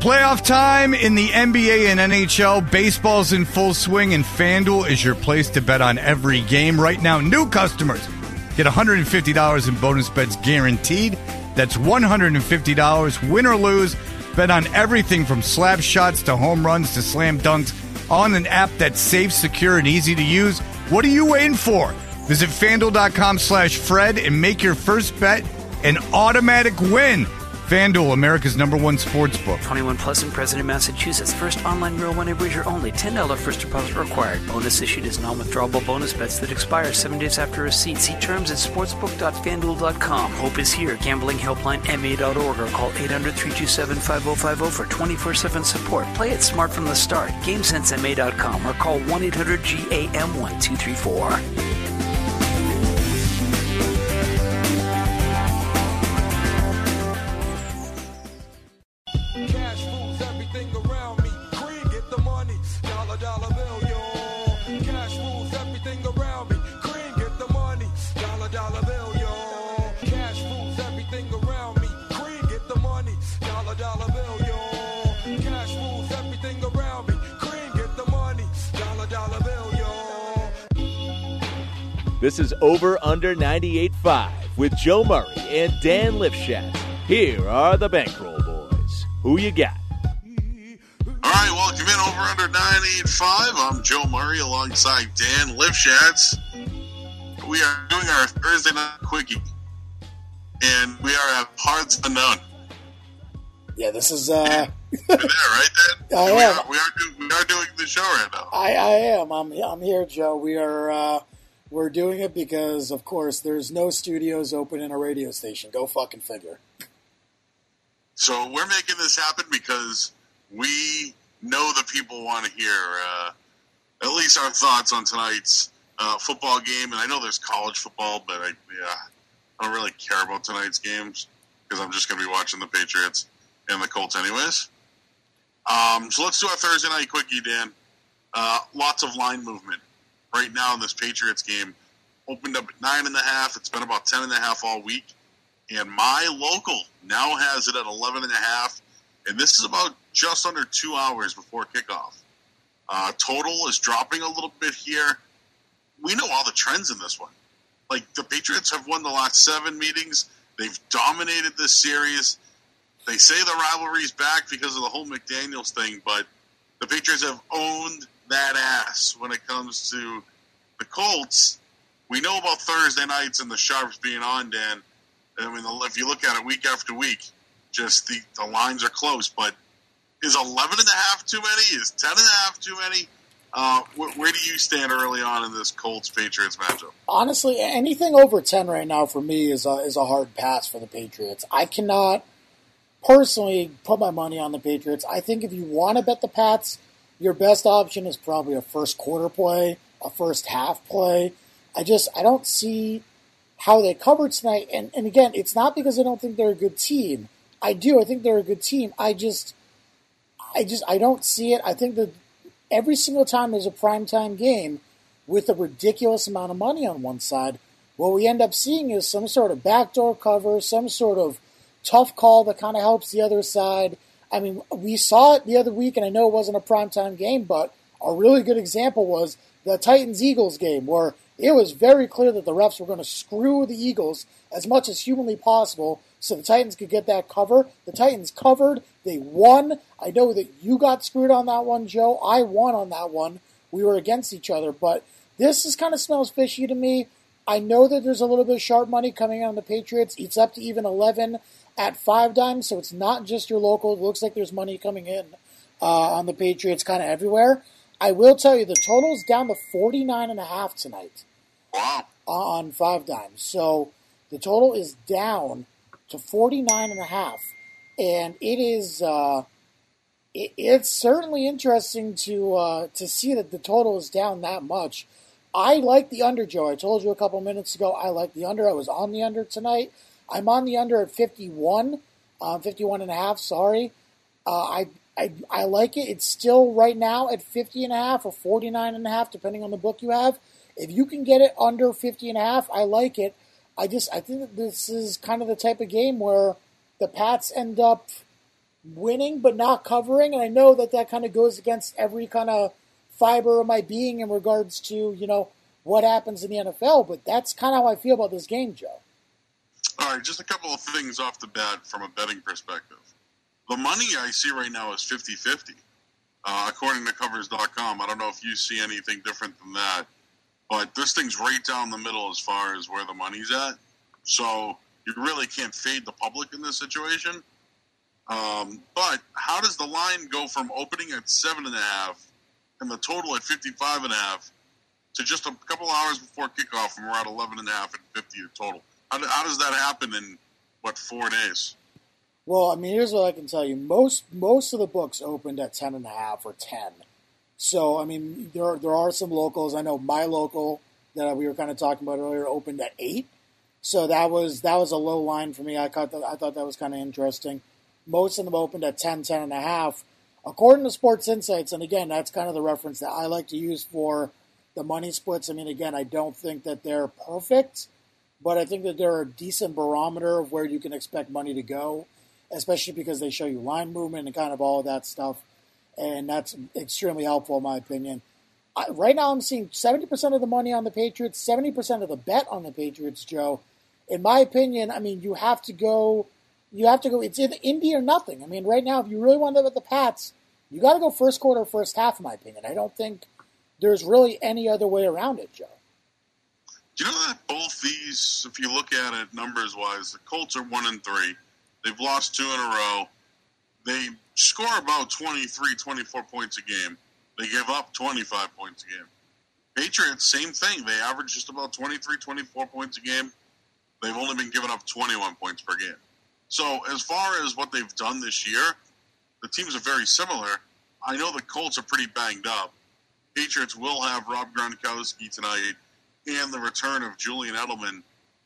Playoff time in the NBA and NHL. Baseball's in full swing, and FanDuel is your place to bet on every game. Right now, new customers get $150 in bonus bets guaranteed. That's $150, win or lose. Bet on everything from slap shots to home runs to slam dunks on an app that's safe, secure, and easy to use. What are you waiting for? Visit FanDuel.com/Fred and make your first bet an automatic win. FanDuel, America's #1 sportsbook. 21 plus in President, Massachusetts. First online real money wager only. $10 first deposit required. Bonus issued as non-withdrawable bonus bets that expire 7 days after receipt. See terms at sportsbook.fanduel.com. Hope is here. Gambling helpline MA.org or call 800-327-5050 for 24/7 support. Play it smart from the start. GameSenseMA.com or call 1-800-GAM-1234. This is Over Under 98.5 with Joe Murray and Dan Lifshatz. Here are the Bankroll Boys. Who you got? All right, welcome in Over Under 98.5. I'm Joe Murray alongside Dan Lifshatz. We are doing our Thursday night quickie, and we are at parts unknown. Yeah, this is You're there, right, Dan? I am. We are doing the show right now. I am. I'm here, Joe. We're doing it because, of course, there's no studios open in a radio station. Go fucking figure. So we're making this happen because we know that people want to hear at least our thoughts on tonight's football game. And I know there's college football, but I don't really care about tonight's games because I'm just going to be watching the Patriots and the Colts anyways. So let's do our Thursday night quickie, Dan. Lots of line movement. Right now, this Patriots game opened up at 9.5. It's been about 10.5 all week. And my local now has it at 11.5. And this is about just under 2 hours before kickoff. Total is dropping a little bit here. We know all the trends in this one. Like, the Patriots have won the last 7 meetings. They've dominated this series. They say the rivalry's back because of the whole McDaniels thing, but the Patriots have owned that ass when it comes to the Colts. We know about Thursday nights and the Sharps being on, Dan. I mean, if you look at it week after week, just the lines are close. But is 11.5 too many? Is 10.5 too many? Where do you stand early on in this Colts-Patriots matchup? Honestly, anything over 10 right now for me is a hard pass for the Patriots. I cannot personally put my money on the Patriots. I think if you want to bet the Pats, your best option is probably a first quarter play, a first half play. I don't see how they cover tonight. And again, it's not because I don't think they're a good team. I do. I think they're a good team. I don't see it. I think that every single time there's a primetime game with a ridiculous amount of money on one side, what we end up seeing is some sort of backdoor cover, some sort of tough call that kind of helps the other side. I mean, we saw it the other week, and I know it wasn't a primetime game, but a really good example was the Titans-Eagles game, where it was very clear that the refs were going to screw the Eagles as much as humanly possible so the Titans could get that cover. The Titans covered. They won. I know that you got screwed on that one, Joe. I won on that one. We were against each other, but this kind of smells fishy to me. I know that there's a little bit of sharp money coming in on the Patriots. It's up to even 11 at 5 dimes, so it's not just your local. It looks like there's money coming in on the Patriots kind of everywhere. I will tell you, the total's down to 49.5 tonight. Wow. On 5 dimes. So the total is down to 49.5. And it is it's certainly interesting to see that the total is down that much. I like the under, Joe. I told you a couple minutes ago I like the under. I was on the under tonight. I'm on the under at 51, 51.5, sorry. I like it. It's still right now at 50.5 or 49.5, depending on the book you have. If you can get it under 50.5, I like it. I think that this is kind of the type of game where the Pats end up winning but not covering, and I know that kind of goes against every kind of fiber of my being in regards to, what happens in the NFL, but that's kind of how I feel about this game, Joe. All right, just a couple of things off the bat from a betting perspective. The money I see right now is 50-50, according to Covers.com. I don't know if you see anything different than that, but this thing's right down the middle as far as where the money's at. So you really can't fade the public in this situation. But how does the line go from opening at 7.5 and the total at 55.5 to just a couple hours before kickoff and we're at 11.5 and 50 total? How does that happen in, 4 days? Well, I mean, here's what I can tell you. Most of the books opened at 10.5 or 10. So, I mean, there are some locals. I know my local that we were kind of talking about earlier opened at 8. So that was a low line for me. I thought that was kind of interesting. Most of them opened at 10.5. According to Sports Insights, and again, that's kind of the reference that I like to use for the money splits. I mean, again, I don't think that they're perfect, but I think that they're a decent barometer of where you can expect money to go, especially because they show you line movement and kind of all of that stuff, and that's extremely helpful in my opinion. Right now I'm seeing 70% of the money on the Patriots, 70% of the bet on the Patriots, Joe. In my opinion, I mean, you have to go, it's either Indy or nothing. I mean, right now, if you really want to bet the Pats, you got to go first quarter, first half, in my opinion. I don't think there's really any other way around it, Joe. Do you know that both these, if you look at it numbers-wise, the Colts are 1-3. They've lost 2 in a row. They score about 23, 24 points a game. They give up 25 points a game. Patriots, same thing. They average just about 23, 24 points a game. They've only been giving up 21 points per game. So as far as what they've done this year, the teams are very similar. I know the Colts are pretty banged up. Patriots will have Rob Gronkowski tonight and the return of Julian Edelman.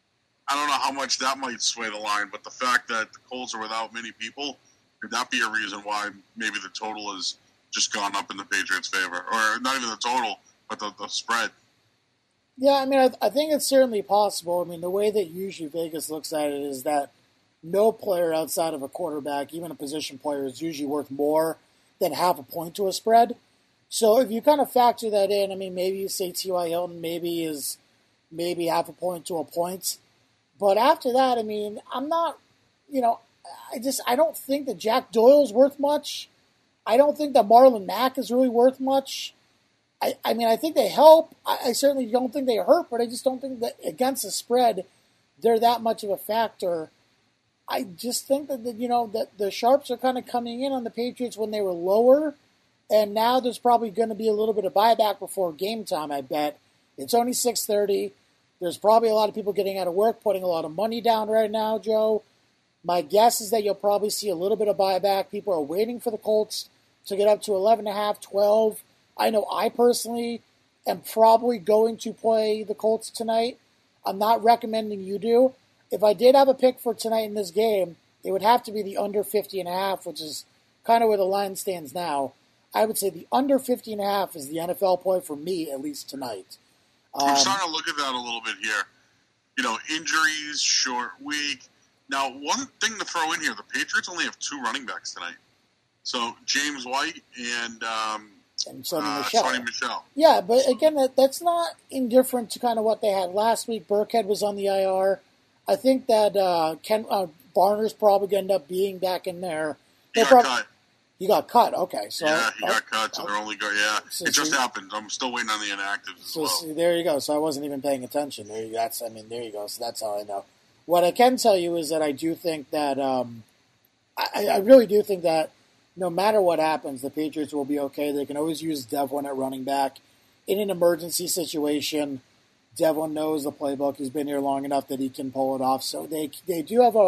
I don't know how much that might sway the line, but the fact that the Colts are without many people, could that be a reason why maybe the total has just gone up in the Patriots' favor? Or not even the total, but the spread. Yeah, I mean, I think it's certainly possible. I mean, the way that usually Vegas looks at it is that no player outside of a quarterback, even a position player, is usually worth more than half a point to a spread. So if you kind of factor that in, I mean, maybe you say T.Y. Hilton is half a point to a point. But after that, I mean, I'm not, I don't think that Jack Doyle's worth much. I don't think that Marlon Mack is really worth much. I mean, I think they help. I certainly don't think they hurt, but I just don't think that against the spread, they're that much of a factor. I just think that, that the sharps are kind of coming in on the Patriots when they were lower, and now there's probably going to be a little bit of buyback before game time, I bet. It's only 6:30. There's probably a lot of people getting out of work, putting a lot of money down right now, Joe. My guess is that you'll probably see a little bit of buyback. People are waiting for the Colts to get up to 11.5, 12. I know I personally am probably going to play the Colts tonight. I'm not recommending you do. If I did have a pick for tonight in this game, it would have to be the under 50.5, which is kind of where the line stands now. I would say the under 50.5 is the NFL play for me, at least tonight. I'm starting to look at that a little bit here. Injuries, short week. Now, one thing to throw in here, the Patriots only have 2 running backs tonight. So, James White and Sonny Michel. Yeah, but again, that's not indifferent to kind of what they had last week. Burkhead was on the IR. I think that Barner's probably going to end up being back in there. He got cut. He got cut. Okay, so yeah, he got cut. So they're only So it just happened. I'm still waiting on the inactives as well. See, there you go. So I wasn't even paying attention. There you go. There you go. So that's how I know. What I can tell you is that I do think that I really do think that no matter what happens, the Patriots will be okay. They can always use Devlin at running back in an emergency situation. Devlin knows the playbook. He's been here long enough that he can pull it off. So they do have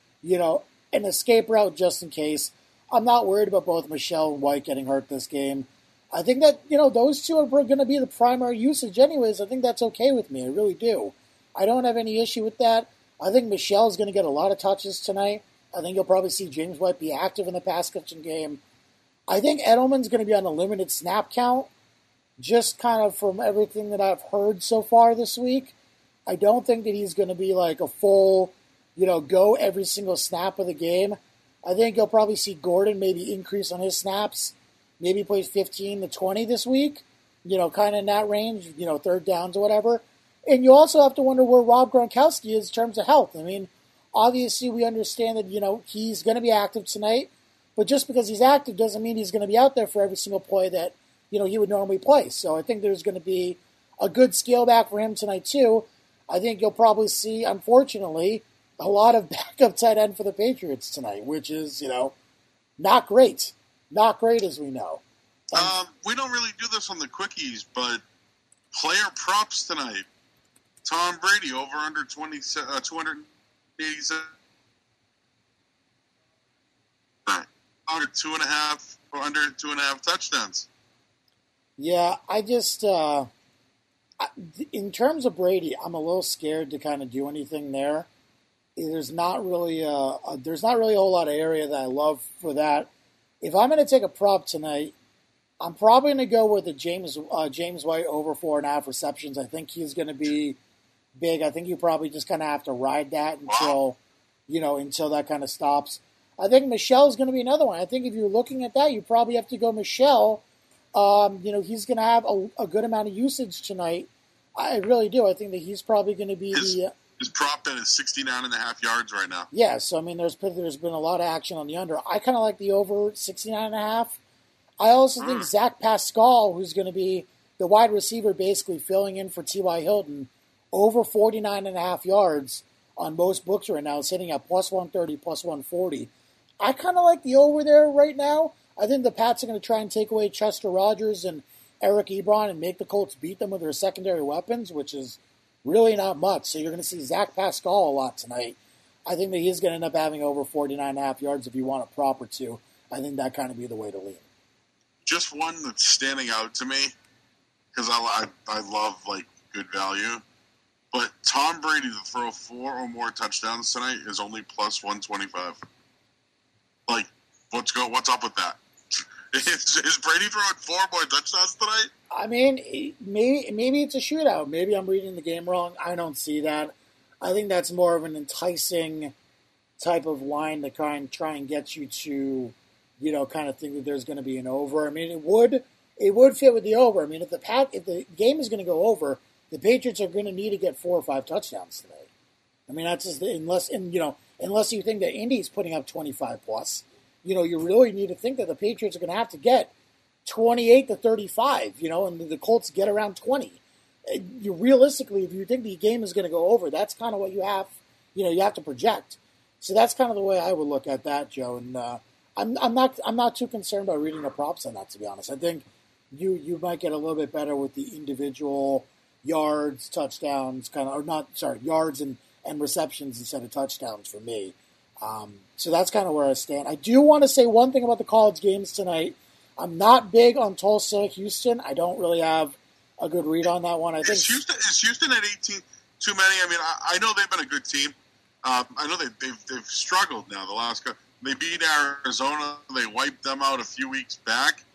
an escape route just in case. I'm not worried about both Michel and White getting hurt this game. I think that, those two are going to be the primary usage anyways. I think that's okay with me. I really do. I don't have any issue with that. I think Michel's going to get a lot of touches tonight. I think you'll probably see James White be active in the pass-catching game. I think Edelman's going to be on a limited snap count, just kind of from everything that I've heard so far this week. I don't think that he's going to be like a full, go every single snap of the game. I think you'll probably see Gordon maybe increase on his snaps. Maybe plays 15 to 20 this week, kind of in that range, third downs or whatever. And you also have to wonder where Rob Gronkowski is in terms of health. I mean, obviously we understand that, he's going to be active tonight, but just because he's active doesn't mean he's going to be out there for every single play that, he would normally play. So I think there's going to be a good scale back for him tonight too. I think you'll probably see, unfortunately, a lot of backup tight end for the Patriots tonight, which is, not great. Not great, as we know. We don't really do this on the quickies, but player props tonight. Tom Brady over under 287. Under 2.5 or under 2.5 touchdowns. Yeah, I just in terms of Brady, I'm a little scared to kind of do anything there. There's not really a whole lot of area that I love for that. If I'm going to take a prop tonight, I'm probably going to go with the James White over 4.5 receptions. I think he's going to be big. I think you probably just kind of have to ride that until that kind of stops. I think Michelle's going to be another one. I think if you're looking at that, you probably have to go Michelle. He's going to have a good amount of usage tonight. I really do. I think that he's probably going to be his prop bet is 69.5 yards right now. Yeah, so I mean, there's been a lot of action on the under. I kind of like the over 69.5. I also think Zach Pascal, who's going to be the wide receiver, basically filling in for T.Y. Hilton, over 49.5 yards on most books right now, is hitting at plus 130, plus 140. I kind of like the over there right now. I think the Pats are going to try and take away Chester Rogers and Eric Ebron and make the Colts beat them with their secondary weapons, which is really not much. So you're going to see Zach Pascal a lot tonight. I think that he's going to end up having over 49.5 yards if you want a prop or two. I think that kind of be the way to lean. Just one that's standing out to me, because I love, good value. But Tom Brady to throw 4 or more touchdowns tonight is only plus 125. What's up with that? Is Brady throwing 4 more touchdowns tonight? I mean, maybe it's a shootout. Maybe I'm reading the game wrong. I don't see that. I think that's more of an enticing type of line to try and get you to, kind of think that there's going to be an over. I mean, it would fit with the over. I mean, if the game is going to go over, the Patriots are going to need to get 4 or 5 touchdowns today. I mean, that's just unless you think that Indy's putting up 25 plus. You really need to think that the Patriots are going to have to get 28 to 35, and the Colts get around 20. Realistically, if you think the game is going to go over, that's kind of what you have, you have to project. So that's kind of the way I would look at that, Joe. And I'm not too concerned about reading the props on that, to be honest. I think you might get a little bit better with the individual yards, touchdowns, yards and receptions instead of touchdowns for me. So that's kind of where I stand. I do want to say one thing about the college games tonight. I'm not big on Tulsa, Houston. I don't really have a good read on that one. Is Houston at 18 too many? I mean, I know they've been a good team. I know they've struggled now the last couple. They beat Arizona. They wiped them out a few weeks back.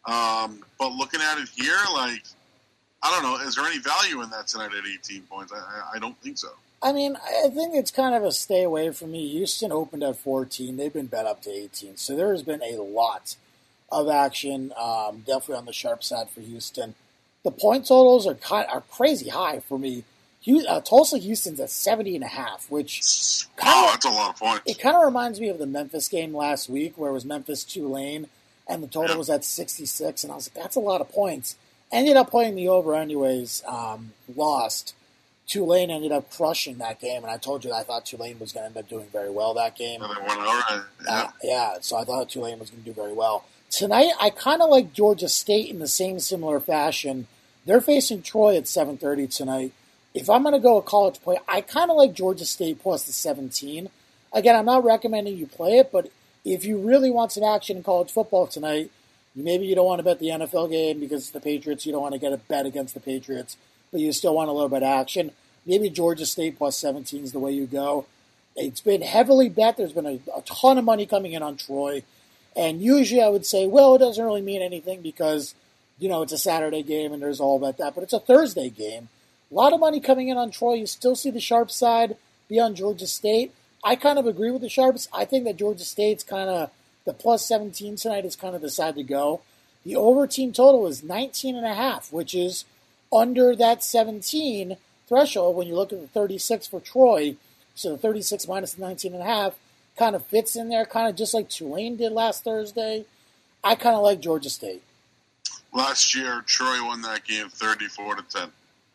But looking at it here, I don't know. Is there any value in that tonight at 18 points? I don't think so. I mean, I think it's kind of a stay away from me. Houston opened at 14. They've been bet up to 18. So there has been a lot of action, definitely on the sharp side for Houston. The point totals are crazy high for me. Tulsa Houston's at 70.5, which that's a lot of points. It kind of reminds me of the Memphis game last week, where it was Memphis-Tulane, and the total was at 66, and I was like, that's a lot of points. Ended up playing the over anyways, lost. Tulane ended up crushing that game, and I told you I thought Tulane was going to end up doing very well that game. And they went all right. Yeah, so I thought Tulane was going to do very well. Tonight, I kind of like Georgia State in the same similar fashion. They're facing Troy at 7:30 tonight. If I'm going to go a college play, I kind of like Georgia State plus the 17. Again, I'm not recommending you play it, but if you really want some action in college football tonight, maybe you don't want to bet the NFL game because it's the Patriots. You don't want to get a bet against the Patriots, but you still want a little bit of action. Maybe Georgia State plus 17 is the way you go. It's been heavily bet. There's been a ton of money coming in on Troy. And usually I would say, well, it doesn't really mean anything because, it's a Saturday game and there's all about that. But it's a Thursday game. A lot of money coming in on Troy. You still see the sharp side be on Georgia State. I kind of agree with the Sharps. I think that Georgia State's kind of, the plus 17 tonight is kind of the side to go. The over team total is 19.5, which is under that 17 threshold when you look at the 36 for Troy. So the 36 minus the 19.5 kind of fits in there, kind of just like Tulane did last Thursday. I kind of like Georgia State. Last year, Troy won that game 34-10.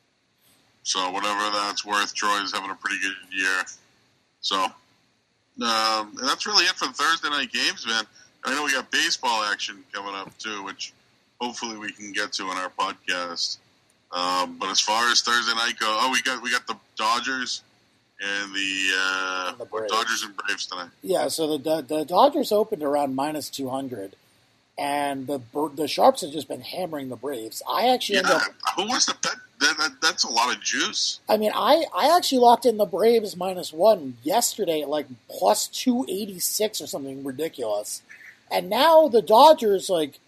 So whatever that's worth, Troy's having a pretty good year. So and that's really it for the Thursday night games, man. I know we got baseball action coming up too, which hopefully we can get to in our podcast. But as far as Thursday night go, we got the Dodgers and the Dodgers and Braves tonight. Yeah, so the Dodgers opened around minus 200, and the Sharps have just been hammering the Braves. I actually who wants to bet? That's a lot of juice. I mean, I actually locked in the Braves -1 yesterday at like plus 286 or something ridiculous. And now the Dodgers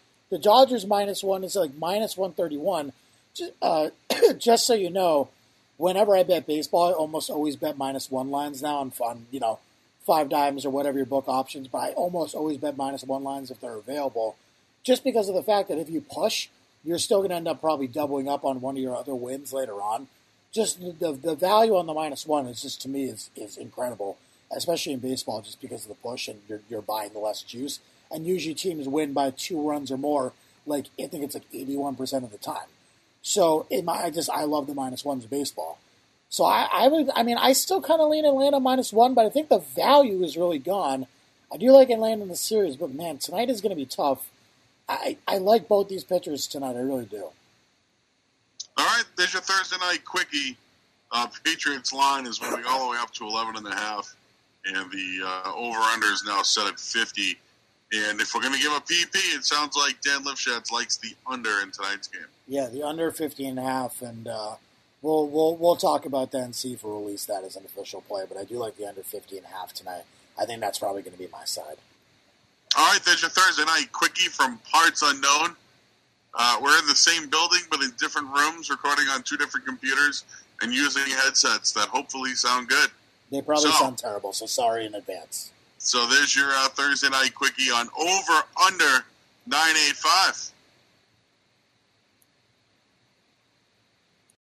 -1 is like minus 131. Just so you know, whenever I bet baseball, I almost always bet -1 lines now on Five Dimes or whatever your book options, but I almost always bet -1 lines if they're available, just because of the fact that if you push, you're still going to end up probably doubling up on one of your other wins later on. Just the value on the -1 is just, to me, is incredible, especially in baseball, just because of the push and you're buying the less juice. And usually teams win by 2 runs or more, like I think it's like 81% of the time. So I love the -1s in baseball. So I still kind of lean Atlanta -1, but I think the value is really gone. I do like Atlanta in the series, but man, tonight is going to be tough. I like both these pitchers tonight. I really do. All right, there's your Thursday night quickie. Patriots line is moving all the way up to 11.5, and the over/under is now set at 50. And if we're going to give a PP, it sounds like Dan Lifshatz likes the under in tonight's game. Yeah, the under 50.5, and we'll talk about that and see if we'll release that as an official play. But I do like the under 50.5 tonight. I think that's probably going to be my side. All right, there's your Thursday night quickie from Parts Unknown. We're in the same building, but in different rooms, recording on 2 different computers and using headsets that hopefully sound good. They probably sound terrible, so sorry in advance. So there's your Thursday night quickie on over/under 985.